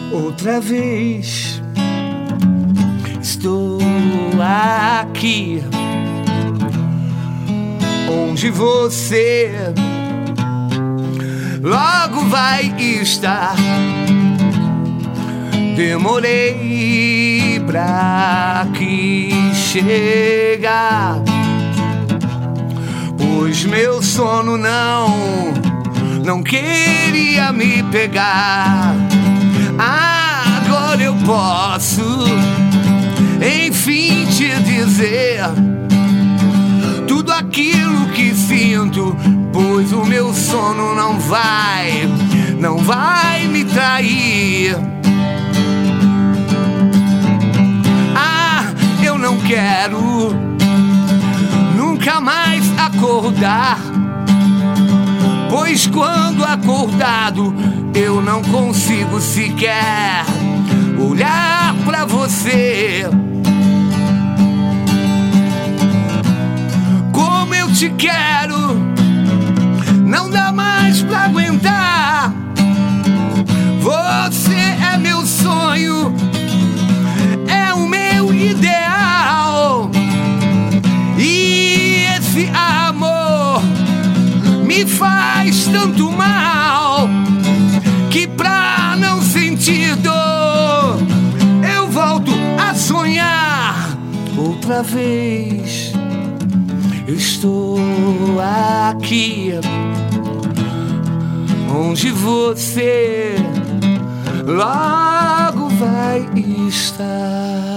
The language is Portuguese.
Outra vez estou aqui, onde você logo vai estar. Demorei pra que chegar, pois meu sono não queria me pegar. Agora eu posso, enfim, te dizer tudo aquilo que sinto, pois o meu sono não vai me trair. Eu não quero nunca mais acordar, pois quando acordado eu não consigo sequer olhar pra você. Como eu te quero, não dá mais pra aguentar. Você é meu sonho, é o meu ideal, e esse amor me faz tanto mal que pra não sentir dor eu volto a sonhar outra vez. Eu estou aqui, onde você logo vai estar.